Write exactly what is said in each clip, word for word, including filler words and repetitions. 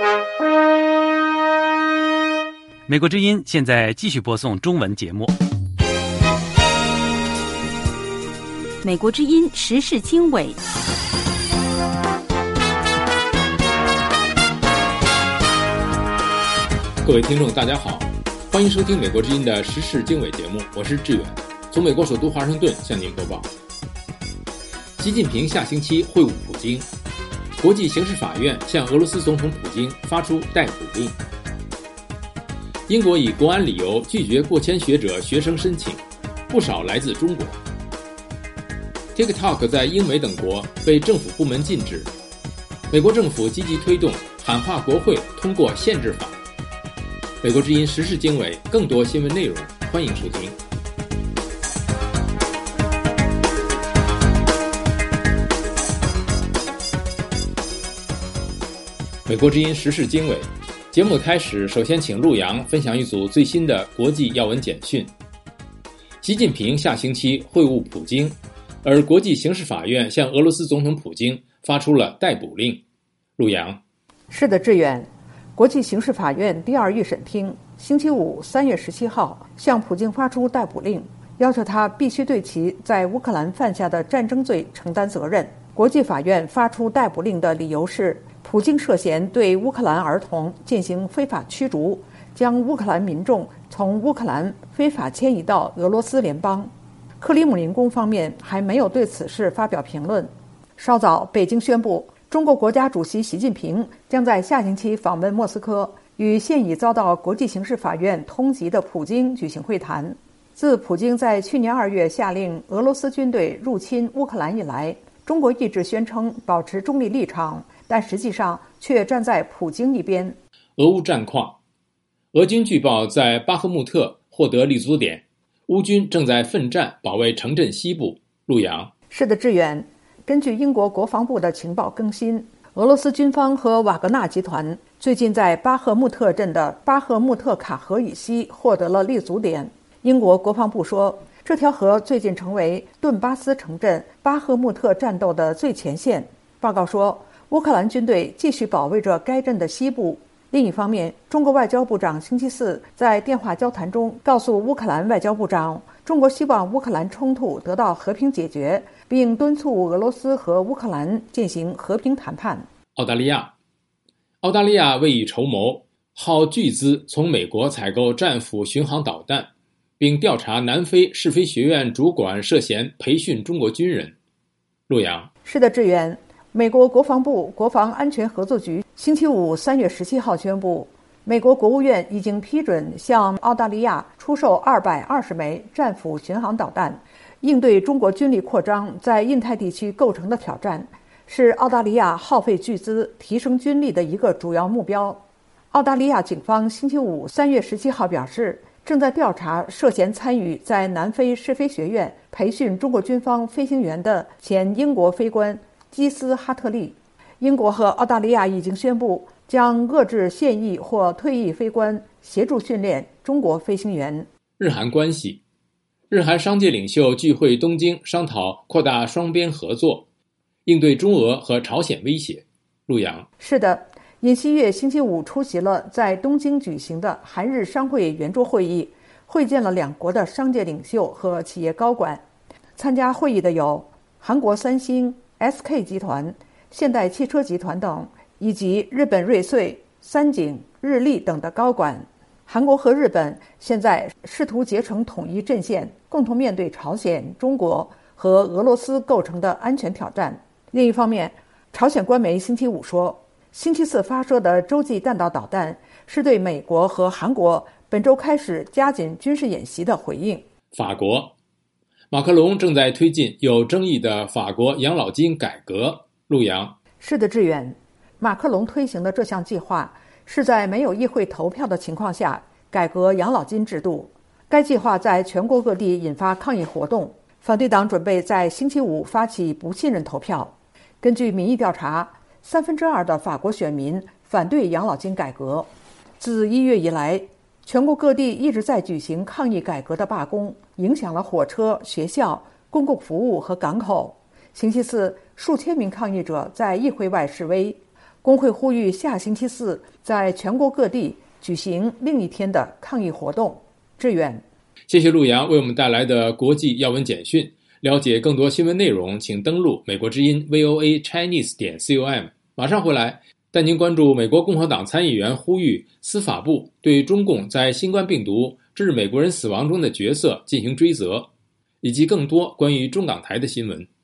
美国之音现在继续播送中文节目。 美国之音时事经纬， 各位听众大家好，欢迎收听美国之音的时事经纬节目，我是志远，从美国首都华盛顿向您播报。习近平下星期会晤普京，国际刑事法院向俄罗斯总统普京发出逮捕令。英国以国安理由拒绝过千学者学生申请，不少来自中国。TikTok 在英美等国被政府部门禁止，美国政府积极推动喊话国会通过限制法。美国之音时事经纬，更多新闻内容，欢迎收听。美国之音时事经纬节目开始，首先请陆洋分享一组最新的国际要闻简讯。习近平下星期会晤普京，而国际刑事法院向俄罗斯总统普京发出了逮捕令。陆洋。 是的，志远。国际刑事法院第二预审厅星期五三月十七号向普京发出逮捕令，要求他必须对其在乌克兰犯下的战争罪承担责任。国际法院发出逮捕令的理由是，普京涉嫌对乌克兰儿童进行非法驱逐，将乌克兰民众从乌克兰非法迁移到俄罗斯联邦。克里姆林宫方面还没有对此事发表评论。稍早，北京宣布，中国国家主席习近平将在下星期访问莫斯科，与现已遭到国际刑事法院通缉的普京举行会谈。自普京在去年二月下令俄罗斯军队入侵乌克兰以来，中国一直宣称保持中立立场，但实际上却站在普京一边。 俄乌战况，俄军据报在巴赫穆特获得立足点，乌军正在奋战保卫城镇西部。陆洋。 是的，志远。根据英国国防部的情报更新，俄罗斯军方和瓦格纳集团最近在巴赫穆特镇的巴赫穆特卡河以西获得了立足点。英国国防部说，这条河最近成为顿巴斯城镇巴赫穆特战斗的最前线。报告说，乌克兰军队继续保卫着该镇的西部。另一方面，中国外交部长星期四在电话交谈中告诉乌克兰外交部长，中国希望乌克兰冲突得到和平解决，并敦促俄罗斯和乌克兰进行和平谈判。 澳大利亚，澳大利亚未雨绸缪，耗巨资从美国采购战斧巡航导弹，并调查南非试飞学院主管涉嫌培训中国军人。陆洋。 是的，志远。美国国防部国防安全合作局星期五三月十七号宣布，美国国务院已经批准向澳大利亚出售二百二十枚战斧巡航导弹，应对中国军力扩张在印太地区构成的挑战，是澳大利亚耗费巨资提升军力的一个主要目标。澳大利亚警方星期五三月十七号表示，正在调查涉嫌参与在南非试飞学院培训中国军方飞行员的前英国飞官基斯哈特利。英国和澳大利亚已经宣布将遏制现役或退役飞官协助训练中国飞行员。 日韩关系，日韩商界领袖聚会东京，商讨扩大双边合作，应对中俄和朝鲜威胁。陆洋。 是的，尹锡悦星期五出席了在东京举行的韩日商会圆桌会议，会见了两国的商界领袖和企业高管。参加会议的有韩国三星、S K 集团、现代汽车集团等，以及日本瑞穗、三井、日立等的高管。韩国和日本现在试图结成统一阵线，共同面对朝鲜、中国和俄罗斯构成的安全挑战。另一方面，朝鲜官媒星期五说，星期四发射的洲际弹道导弹是对美国和韩国本周开始加紧军事演习的回应。 法国，马克龙正在推进有争议的法国养老金改革。陆洋。 是的，志远。马克龙推行的这项计划是在没有议会投票的情况下改革养老金制度。该计划在全国各地引发抗议活动，反对党准备在星期五发起不信任投票。根据民意调查，三分之二的法国选民反对养老金改革。自一月以来，全国各地一直在举行抗议改革的罢工，影响了火车、学校、公共服务和港口。星期四，数千名抗议者在议会外示威。 工会呼吁下星期四在全国各地举行另一天的抗议活动。志远， 谢谢陆阳为我们带来的国际要闻简讯。了解更多新闻内容，请登录美国之音 V O A Chinese 点 com。马上回来带您关注美国共和党参议员呼吁司法部对中共在新冠病毒致美国人死亡中的角色进行追责，以及更多关于中港台的新闻。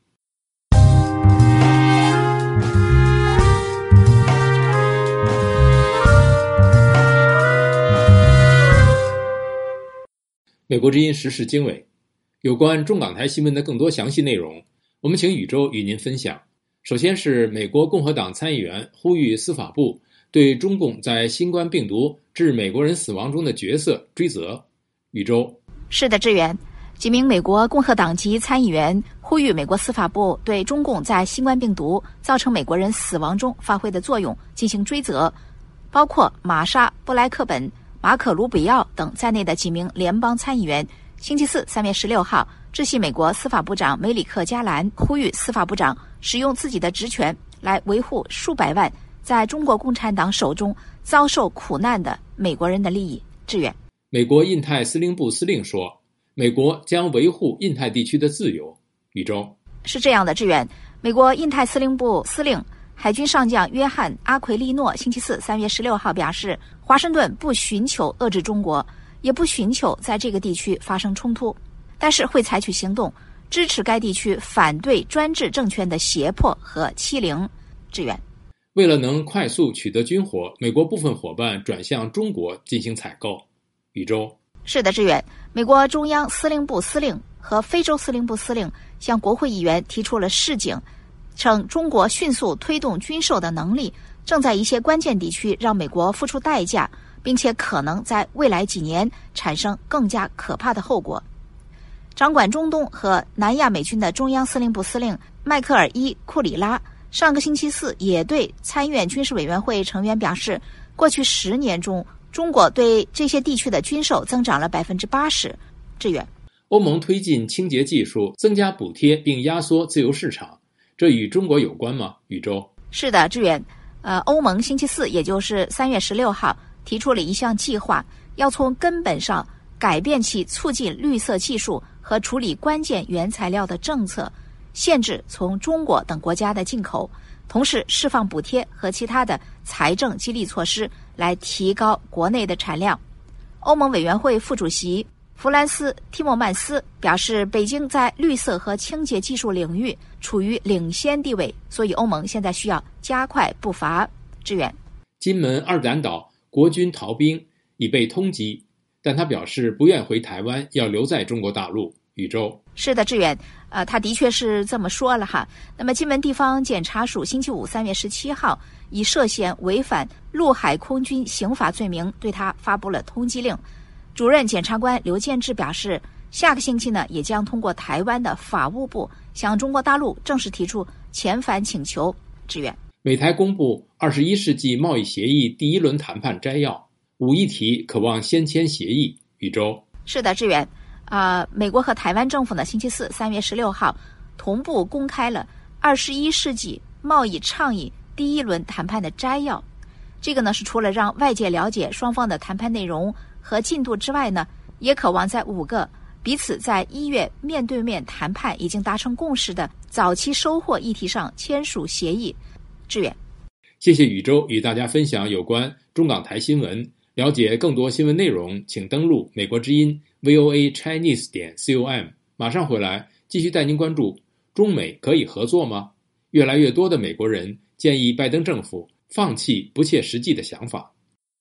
美国之音时事经纬，有关中港台新闻的更多详细内容，我们请宇宙与您分享。首先是美国共和党参议员呼吁司法部对中共在新冠病毒致美国人死亡中的角色追责。宇宙， 是的，志远，几名美国共和党籍参议员呼吁美国司法部对中共在新冠病毒造成美国人死亡中发挥的作用进行追责，包括玛莎·布莱克本、马可·卢比奥等在内的几名联邦参议员星期四三月十六号致信美国司法部长梅里克·加兰，呼吁司法部长使用自己的职权来维护数百万在中国共产党手中遭受苦难的美国人的利益。志远， 美国印太司令部司令说，美国将维护印太地区的自由。宇宙， 是这样的，志远，美国印太司令部司令海军上将约翰·阿奎利诺星期四三月十六号表示，华盛顿不寻求遏制中国，也不寻求在这个地区发生冲突，但是会采取行动支持该地区反对专制政权的胁迫和欺凌。志远， 为了能快速取得军火，美国部分伙伴转向中国进行采购。宇宙， 是的，志远，美国中央司令部司令和非洲司令部司令向国会议员提出了示警，称中国迅速推动军售的能力正在一些关键地区让美国付出代价，并且可能在未来几年产生更加可怕的后果。掌管中东和南亚美军的中央司令部司令迈克尔·伊库里拉上个星期四也对参议院军事委员会成员表示，过去十年中中国对这些地区的军售增长了百分之八十。志远， 欧盟推进清洁技术，增加补贴并压缩自由市场，这与中国有关吗？宇宙， 是的，志远，呃，欧盟星期四，也就是三月十六号提出了一项计划，要从根本上改变其促进绿色技术和处理关键原材料的政策，限制从中国等国家的进口，同时释放补贴和其他的财政激励措施来提高国内的产量。欧盟委员会副主席弗兰斯·蒂莫曼斯表示，北京在绿色和清洁技术领域处于领先地位，所以欧盟现在需要加快步伐。志远， 金门二胆岛国军逃兵已被通缉，但他表示不愿回台湾，要留在中国大陆。宇宙， 是的，志远，呃，他的确是这么说了哈。那么，金门地方检察署星期五三月十七号以涉嫌违反陆海空军刑法罪名对他发布了通缉令。主任检察官刘建志表示，下个星期呢，也将通过台湾的法务部向中国大陆正式提出遣返请求。志远， 美台公布二十一世纪贸易协议第一轮谈判摘要，五议题渴望先签协议。宇宙， 是的，志远。呃，美国和台湾政府呢，星期四三月十六号同步公开了二十一世纪贸易倡议第一轮谈判的摘要。这个呢是除了让外界了解双方的谈判内容和进度之外呢，也渴望在五个彼此在一月面对面谈判已经达成共识的早期收获议题上签署协议。志远， 谢谢宇宙与大家分享有关中港台新闻。了解更多新闻内容，请登录美国之音 V O A Chinese 点 com。 马上回来继续带您关注中美可以合作吗？越来越多的美国人建议拜登政府放弃不切实际的想法。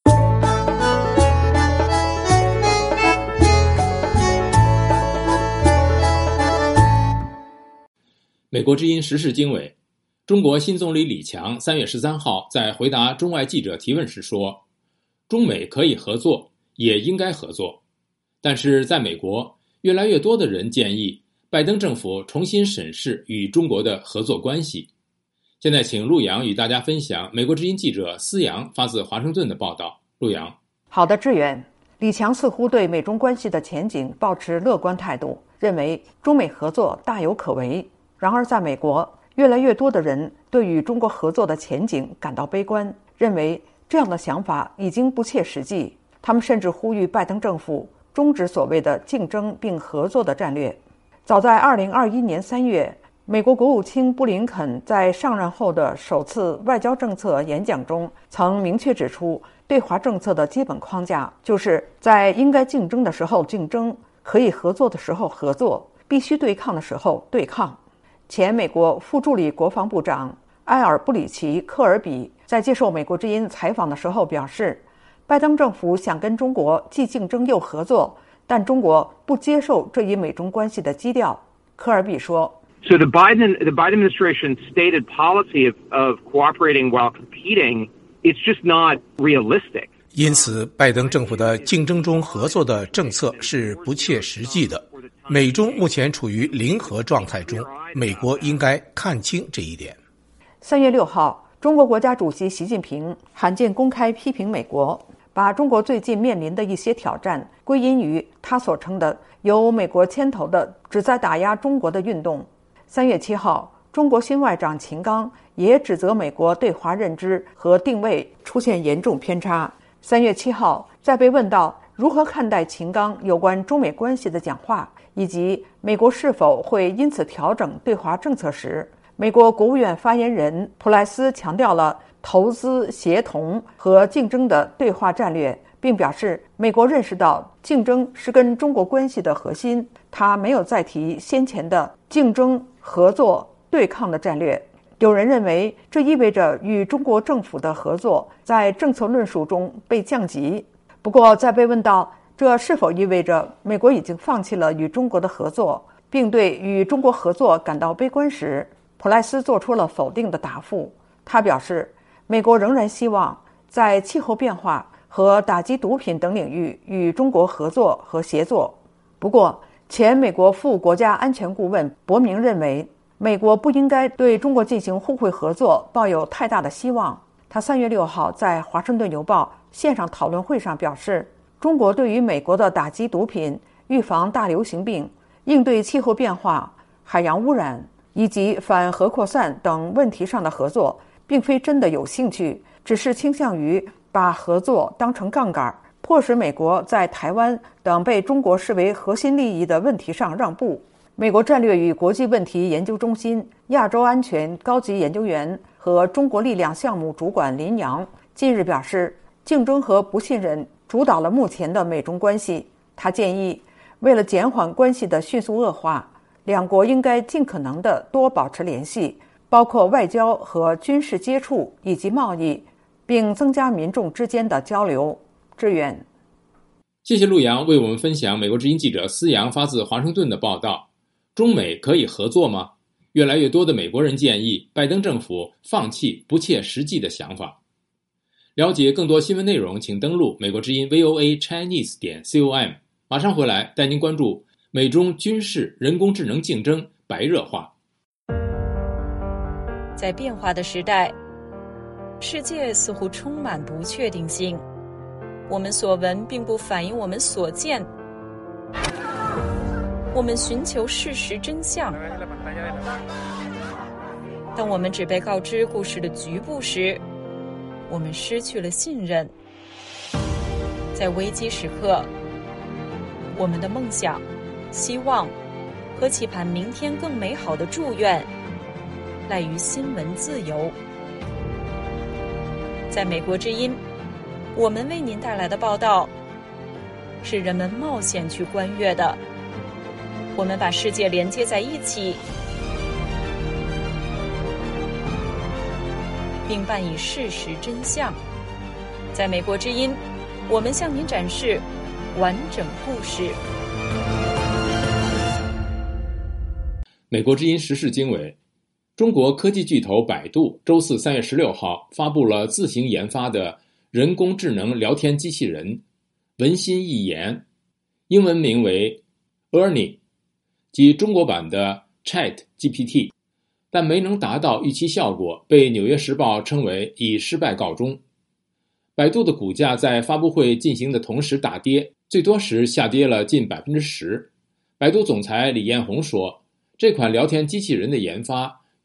美国之音时事经纬，中国新总理李强三月十三号在回答中外记者提问时说，中美可以合作，也应该合作。但是在美国，越来越多的人建议拜登政府重新审视与中国的合作关系。现在请陆阳与大家分享美国之音记者思阳发自华盛顿的报道。陆阳， 好的，志远。李强似乎对美中关系的前景抱持乐观态度，认为中美合作大有可为。然而在美国， 越来越多的人对与中国合作的前景感到悲观，认为这样的想法已经不切实际。他们甚至呼吁拜登政府终止所谓的竞争并合作的战略。早在二零二一年三月，美国国务卿布林肯在上任后的首次外交政策演讲中曾明确指出，对华政策的基本框架就是在应该竞争的时候竞争，可以合作的时候合作，必须对抗的时候对抗。前美国副助理国防部长埃尔布里奇·科尔比在接受美国之音采访的时候表示，拜登政府想跟中国既竞争又合作，但中国不接受这一美中关系的基调。科尔比说 So the Biden, the Biden administration's stated policy of, of cooperating while competing, it's just not realistic. 因此，拜登政府的竞争中合作的政策是不切实际的。美中目前处于零和状态中，美国应该看清这一点。 三月六号，中国国家主席习近平罕见公开批评美国，把中国最近面临的一些挑战归因于他所称的由美国牵头的旨在打压中国的运动。三月七号，中国新外长秦刚也指责美国对华认知和定位出现严重偏差。三月七号，在被问到如何看待秦刚有关中美关系的讲话，以及美国是否会因此调整对华政策时，美国国务院发言人普莱斯强调了投资协同和竞争的对话战略，并表示美国认识到竞争是跟中国关系的核心。他没有再提先前的竞争、合作、对抗的战略。有人认为这意味着与中国政府的合作在政策论述中被降级。不过，在被问到这是否意味着美国已经放弃了与中国的合作，并对与中国合作感到悲观时，普莱斯做出了否定的答复。他表示，美国仍然希望在气候变化和打击毒品等领域与中国合作和协作。不过，前美国副国家安全顾问伯明认为，美国不应该对中国进行互惠合作抱有太大的希望。他三月六号在《华盛顿邮报》线上讨论会上表示，中国对于美国的打击毒品、预防大流行病、应对气候变化、海洋污染以及反核扩散等问题上的合作，并非真的有兴趣，只是倾向于把合作当成杠杆，迫使美国在台湾等被中国视为核心利益的问题上让步。美国战略与国际问题研究中心亚洲安全高级研究员和中国力量项目主管林洋近日表示，竞争和不信任主导了目前的美中关系。他建议，为了减缓关系的迅速恶化，两国应该尽可能的多保持联系，包括外交和军事接触以及贸易，并增加民众之间的交流。志远， 谢谢陆阳为我们分享美国之音记者思阳发自华盛顿的报道。中美可以合作吗？越来越多的美国人建议拜登政府放弃不切实际的想法。了解更多新闻内容，请登录美国之音 V O A Chinese 点 com。马上回来带您关注美中军事人工智能竞争白热化。 在变化的时代，世界似乎充满不确定性。我们所闻并不反映我们所见。我们寻求事实真相。当我们只被告知故事的局部时，我们失去了信任。在危机时刻，我们的梦想、希望和期盼明天更美好的祝愿，赖于新闻自由。在美国之音，我们为您带来的报道，是人们冒险去观阅的。我们把世界连接在一起，并伴以事实真相。在美国之音，我们向您展示完整故事。 美国之音时事经纬，中国科技巨头百度周四三月十六号发布了自行研发的人工智能聊天机器人文心一言，英文名为 Ernie， 即中国版的 Chat G P T， 但没能达到预期效果，被纽约时报称为以失败告终。百度的股价在发布会进行的同时大跌，最多时下跌了近 百分之十。 百度总裁李彦宏说，这款聊天机器人的研发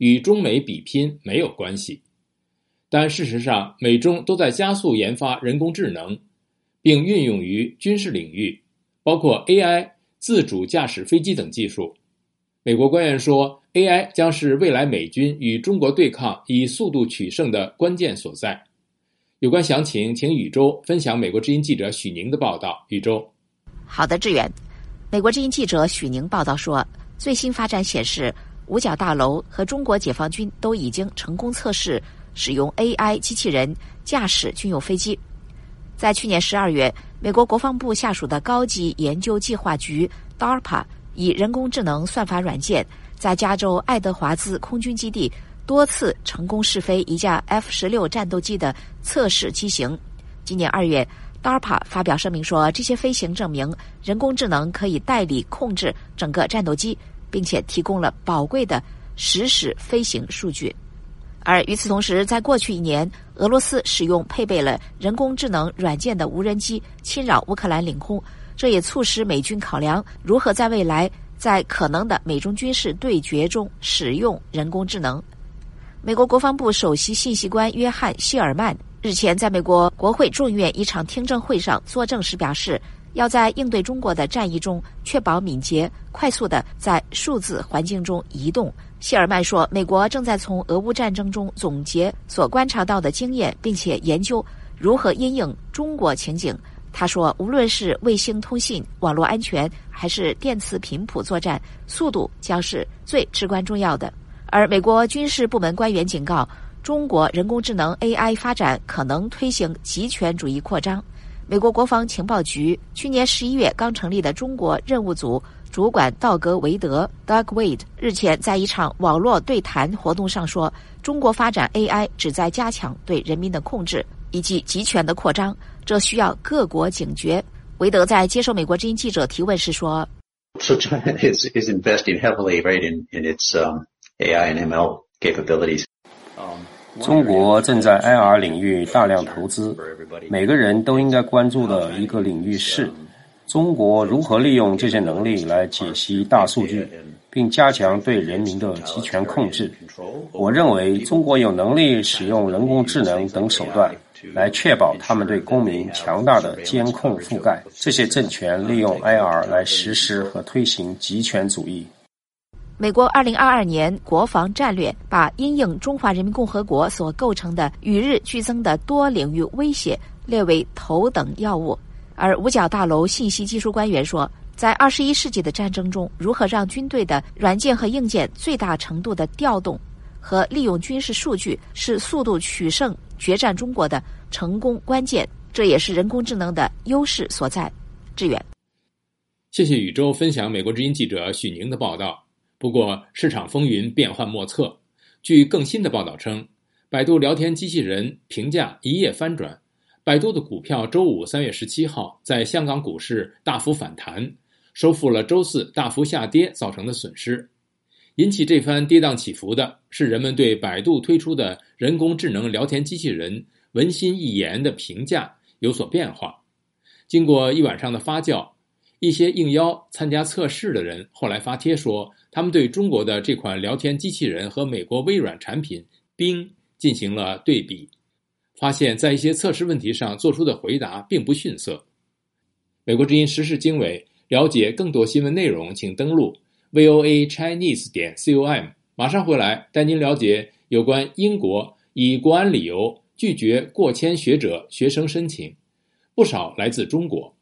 与中美比拼没有关系。但事实上，美中都在加速研发人工智能，并运用于军事领域，包括 A I、自主驾驶飞机等技术。美国官员说 ，A I 将是未来美军与中国对抗以速度取胜的关键所在。有关详情，请宇宙分享美国之音记者许宁的报道。宇宙， 好的，志远。美国之音记者许宁报道说，最新发展显示，五角大楼和中国解放军都已经成功测试使用 A I 机器人驾驶军用飞机。在去年十二月，美国国防部下属的高级研究计划局 D A R P A 以人工智能算法软件，在加州爱德华兹空军基地多次成功试飞一架 F 十六 战斗机的测试机型。今年二月 D A R P A 发表声明说，这些飞行证明人工智能可以代理控制整个战斗机，并且提供了宝贵的实时飞行数据。而与此同时，在过去一年，俄罗斯使用配备了人工智能软件的无人机侵扰乌克兰领空，这也促使美军考量如何在未来在可能的美中军事对决中使用人工智能。美国国防部首席信息官约翰·希尔曼日前在美国国会众议院一场听证会上作证时表示，要在应对中国的战役中确保敏捷、快速地在数字环境中移动。希尔曼说，美国正在从俄乌战争中总结所观察到的经验，并且研究如何因应中国情景。他说，无论是卫星通信、网络安全，还是电磁频谱作战，速度将是最至关重要的。而美国军事部门官员警告，中国人工智能 A I 发展可能推行极权主义扩张。美国国防情报局去年十一月刚成立的中国任务组主管道格维德 Doug Wade 日前在一场网络对谈活动上说，中国发展 A I 旨在加强对人民的控制以及集权的扩张，这需要各国警觉。维德在接受美国之音记者提问时说 So China is, is investing heavily, right, in, in its um, A I and M L capabilities. 中国正在 I R 领域大量投资，每个人都应该关注的一个领域是中国如何利用这些能力来解析大数据，并加强对人民的集权控制。我认为中国有能力使用人工智能等手段来确保他们对公民强大的监控覆盖。这些政权利用 I R 来实施和推行极权主义。 美国二零二二年国防战略把因应中华人民共和国所构成的与日俱增的多领域威胁列为头等要务。而五角大楼信息技术官员说，在二十一世纪的战争中，如何让军队的软件和硬件最大程度的调动和利用军事数据，是速度取胜决战中国的成功关键，这也是人工智能的优势所在。志远， 谢谢宇宙分享美国之音记者许宁的报道。不过，市场风云变幻莫测。据更新的报道称，百度聊天机器人评价一夜翻转，百度的股票周五三月十七号在香港股市大幅反弹，收复了周四大幅下跌造成的损失。引起这番跌宕起伏的是人们对百度推出的人工智能聊天机器人文心一言的评价有所变化。经过一晚上的发酵，一些应邀参加测试的人后来发帖说，他们对中国的这款聊天机器人和美国微软产品冰进行了对比，发现在一些测试问题上做出的回答并不逊色。美国之音时事经纬，了解更多新闻内容请登录 V O A Chinese 点 com。 马上回来带您了解有关英国以国安理由拒绝过千学者学生申请，不少来自中国。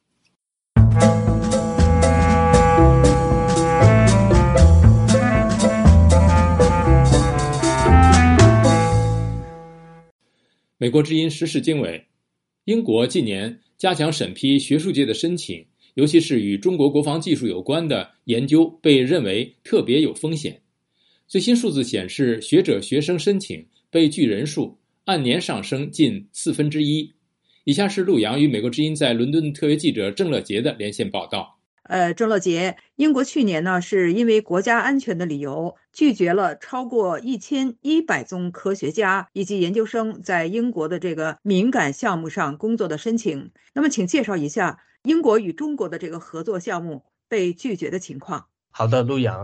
美国之音时事经纬，英国近年加强审批学术界的申请，尤其是与中国国防技术有关的研究被认为特别有风险。最新数字显示，学者学生申请被拒人数按年上升近四分之一。以下是陆洋与美国之音在伦敦特约记者郑乐杰的连线报道。 呃，郑乐杰，英国去年呢是因为国家安全的理由，拒绝了超过一千一百宗科学家以及研究生在英国的这个敏感项目上工作的申请。那么，请介绍一下英国与中国的这个合作项目被拒绝的情况。 好的，陆洋。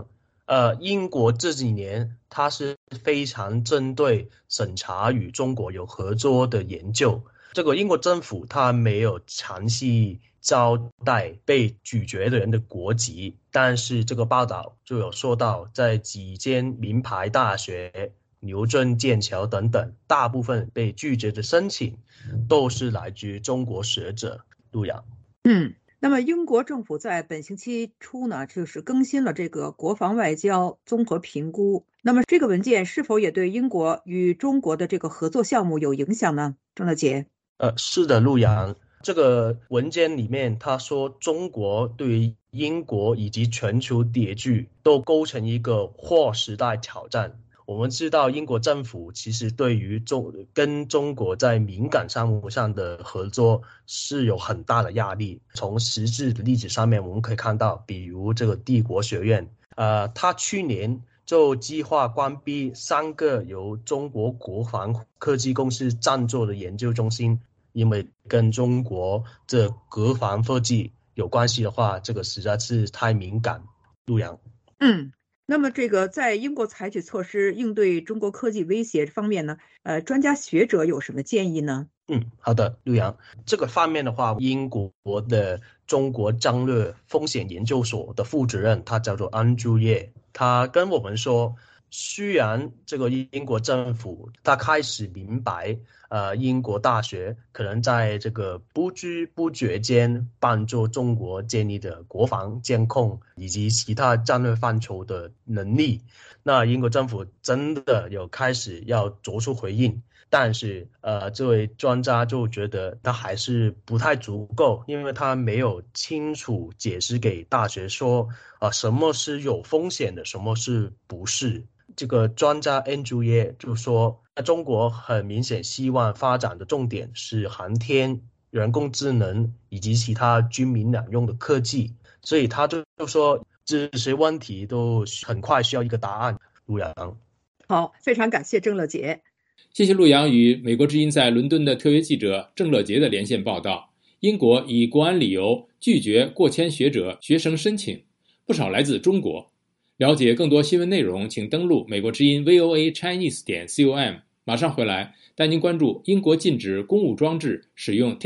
呃，英国这几年它是非常针对审查与中国有合作的研究。这个英国政府它没有详细招待被拒绝的人的国籍，但是这个报道就有说到，在几间名牌大学、牛津、剑桥等等，大部分被拒绝的申请都是来自中国学者。陆阳， 嗯。那么英国政府在本星期初呢，就是更新了这个国防外交综合评估。那么这个文件是否也对英国与中国的这个合作项目有影响呢？郑乐杰。 呃，是的，陆阳，这个文件里面他说，中国对于英国以及全球秩序都构成一个划时代挑战。我们知道英国政府其实对于中跟中国在敏感项目上的合作是有很大的压力。从实质的例子上面我们可以看到，比如这个帝国学院，呃，他去年就计划关闭三个由中国国防科技公司赞助的研究中心，因为跟中国这国防科技有关系的话，这个实在是太敏感。陆阳， 嗯。那么这个在英国采取措施应对中国科技威胁方面呢，呃，专家学者有什么建议呢？ 嗯，好的，陆阳，这个方面的话，英国的中国战略风险研究所的负责人，他叫做安朱叶，他跟我们说，虽然这个英国政府他开始明白，呃，英国大学可能在这个不知不觉间帮助中国建立的国防监控以及其他战略范畴的能力，那英国政府真的有开始要做出回应，但是呃，这位专家就觉得他还是不太足够，因为他没有清楚解释给大学说，啊、呃，什么是有风险的，什么是不是。这个专家 Andrew Ye 就说，中国很明显希望发展的重点是航天、人工智能以及其他军民两用的科技，所以他就说这些问题都很快需要一个答案。陆阳， 好，非常感谢郑乐杰。 谢谢陆阳与美国之音在伦敦的特约记者郑乐杰的连线报道。英国以国安理由拒绝过千学者学生申请，不少来自中国。了解更多新闻内容，请登录美国之音 V O A Chinese 点 com。马上回来带您关注英国禁止公务装置使用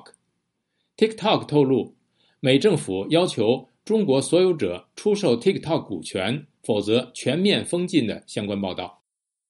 TikTok。TikTok 透露，美政府要求中国所有者出售 TikTok 股权，否则全面封禁的相关报道。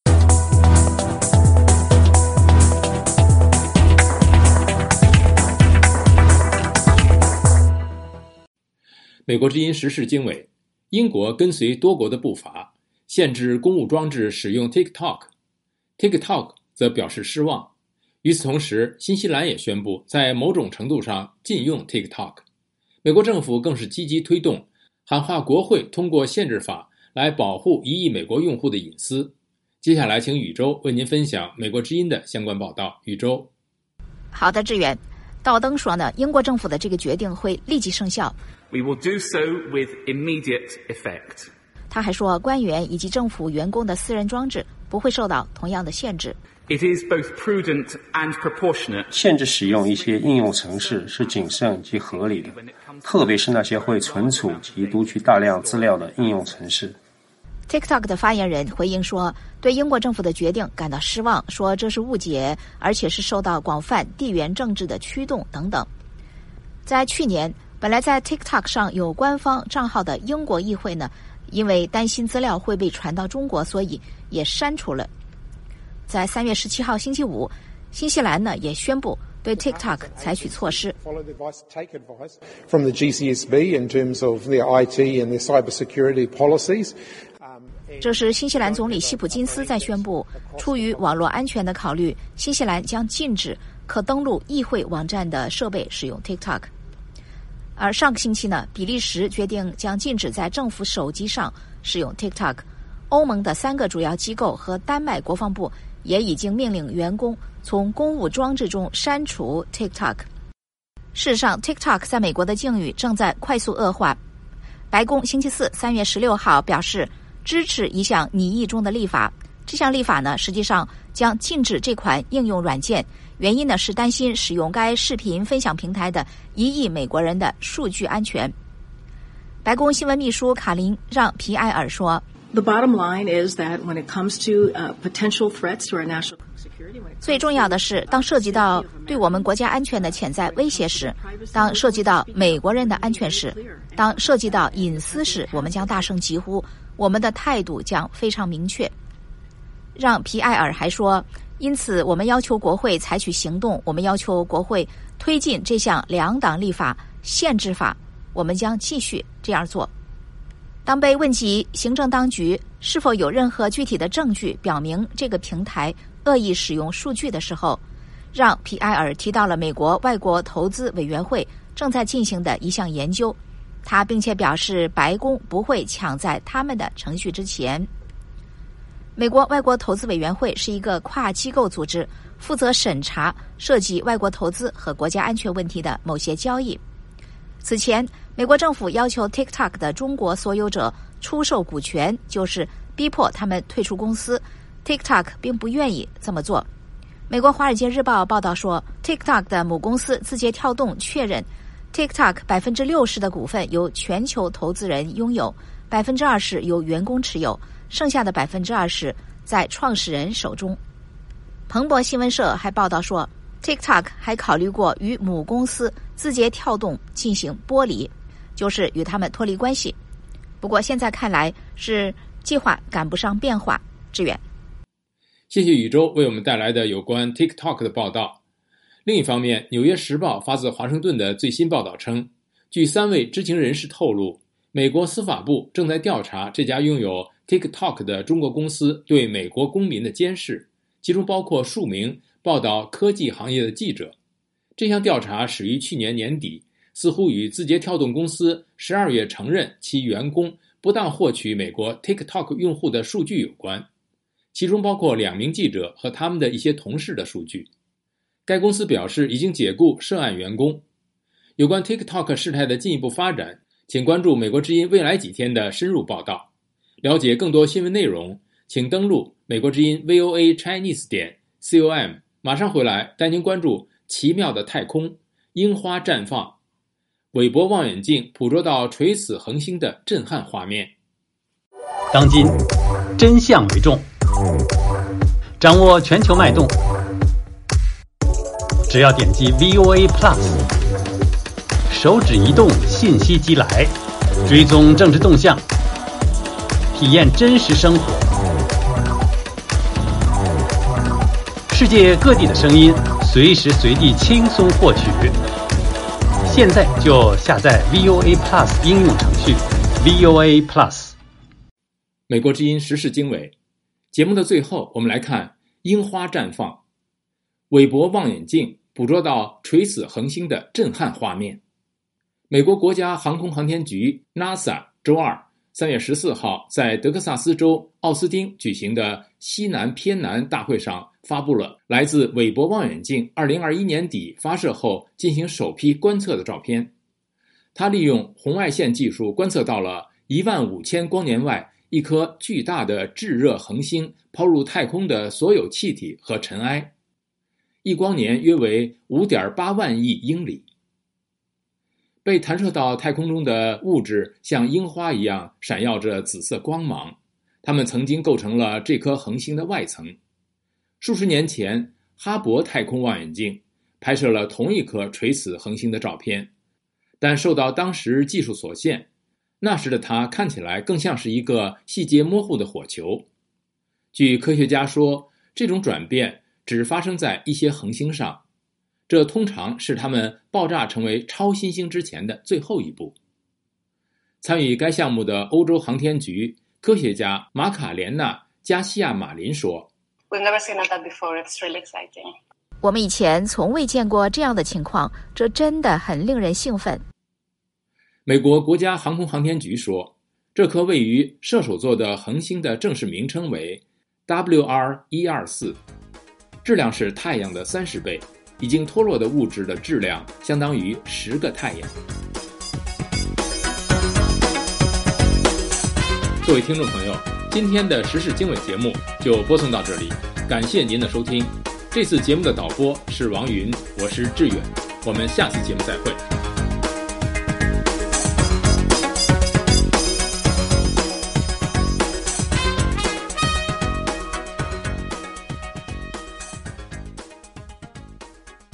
美国之音时事经纬，英国跟随多国的步伐，限制公务装置使用 TikTok。TikTok 则表示失望。与此同时，新西兰也宣布在某种程度上禁用 TikTok。美国政府更是积极推动，喊话国会通过限制法来保护一亿美国用户的隐私。接下来请宇宙为您分享美国之音的相关报道。宇宙， 好的，志远。道登说呢，英国政府的这个决定会立即生效。 We will do so with immediate effect. 他还说，官员以及政府员工的私人装置不会受到同样的限制。 It is both prudent and proportionate. 限制使用一些应用程式是谨慎及合理的，特别是那些会存储及读取大量资料的应用程式。 TikTok 的发言人回应说，对英国政府的决定感到失望，说这是误解，而且是受到广泛地缘政治的驱动等等。在去年，本来在 TikTok 上有官方账号的英国议会呢，因为担心资料会被传到中国，所以也删除了。在三月十七号星期五，新西兰呢也宣布对 TikTok 采取措施。 From the G C S B in terms of their I T and their cybersecurity policies. 这是新西兰总理希普金斯在宣布，出于网络安全的考虑，新西兰将禁止可登录议会网站的设备使用 TikTok。而上个星期呢，比利时决定将禁止在政府手机上使用 TikTok。欧盟的三个主要机构和丹麦国防部也已经命令员工从公务装置中删除 TikTok。事实上 ，TikTok 在美国的境遇正在快速恶化。白宫星期四三月十六号表示，支持一项拟议中的立法。这项立法呢，实际上将禁止这款应用软件，原因呢是担心使用该视频分享平台的一亿美国人的数据安全。 白宫新闻秘书卡琳让皮埃尔说 The bottom line is that when it comes to uh, potential threats to our national security, 最重要的是，当涉及到对我们国家安全的潜在威胁时，当涉及到美国人的安全时，当涉及到隐私时，我们将大声疾呼，我们的态度将非常明确。让皮埃尔还说，因此我们要求国会采取行动，我们要求国会推进这项两党立法限制法，我们将继续这样做。当被问及行政当局是否有任何具体的证据表明这个平台恶意使用数据的时候，让皮埃尔提到了美国外国投资委员会正在进行的一项研究，他并且表示白宫不会抢在他们的程序之前。美国外国投资委员会是一个跨机构组织，负责审查涉及外国投资和国家安全问题的某些交易。此前，美国政府要求 TikTok 的中国所有者出售股权，就是逼迫他们退出公司。TikTok 并不愿意这么做。美国《华尔街日报》报道说 ，TikTok 的母公司字节跳动确认 ，TikTok 百分之六十的股份由全球投资人拥有，百分之二十由员工持有，剩下的百分之二十在创始人手中。彭博新闻社还报道说 ，TikTok 还考虑过与母公司字节跳动进行剥离，就是与他们脱离关系。不过现在看来是计划赶不上变化。志远， 谢谢宇宙为我们带来的有关 TikTok 的报道。另一方面，《纽约时报》发自华盛顿的最新报道称，据三位知情人士透露，美国司法部正在调查这家拥有 TikTok 的中国公司对美国公民的监视，其中包括数名报道科技行业的记者。这项调查始于去年年底，似乎与字节跳动公司十二月承认其员工不当获取美国 TikTok 用户的数据有关，其中包括两名记者和他们的一些同事的数据。该公司表示已经解雇涉案员工。有关 TikTok 事态的进一步发展，请关注美国之音未来几天的深入报道。了解更多新闻内容，请登录美国之音 V O A Chinese 点 com。 马上回来带您关注奇妙的太空，樱花绽放，韦伯望远镜捕捉到垂死恒星的震撼画面。 当今真相为重，掌握全球脉动，只要点击 V O A Plus， 手指移动，信息即来，追踪政治动向，体验真实生活，世界各地的声音，随时随地轻松获取。现在就下载 V O A Plus 应用程序 V O A Plus。 美国之音时事经纬节目的最后，我们来看樱花绽放，韦伯望远镜捕捉到垂死恒星的震撼画面。美国国家航空航天局 NASA 周二三月十四号在德克萨斯州奥斯汀举行的西南偏南大会上发布了来自韦伯望远镜二零二一年底发射后进行首批观测的照片。它利用红外线技术观测到了一万五千光年外一颗巨大的炙热恒星抛入太空的所有气体和尘埃，一光年约为 五点八万亿英里。被弹射到太空中的物质像樱花一样闪耀着紫色光芒，它们曾经构成了这颗恒星的外层。数十年前，哈勃太空望远镜拍摄了同一颗垂死恒星的照片，但受到当时技术所限，那时的它看起来更像是一个细节模糊的火球。据科学家说，这种转变只发生在一些恒星上，这通常是它们爆炸成为超新星之前的最后一步。参与该项目的欧洲航天局科学家马卡莲娜·加西亚马林说， We've never seen that before. It's really exciting. 我们以前从未见过这样的情况，这真的很令人兴奋。 美国国家航空航天局说，这颗位于射手座的恒星的正式名称为 W R 一二四， 质量是太阳的三十倍，已经脱落的物质的质量相当于十个太阳。各位听众朋友，今天的时事经纬节目就播送到这里，感谢您的收听。这次节目的导播是王云，我是志远，我们下次节目再会。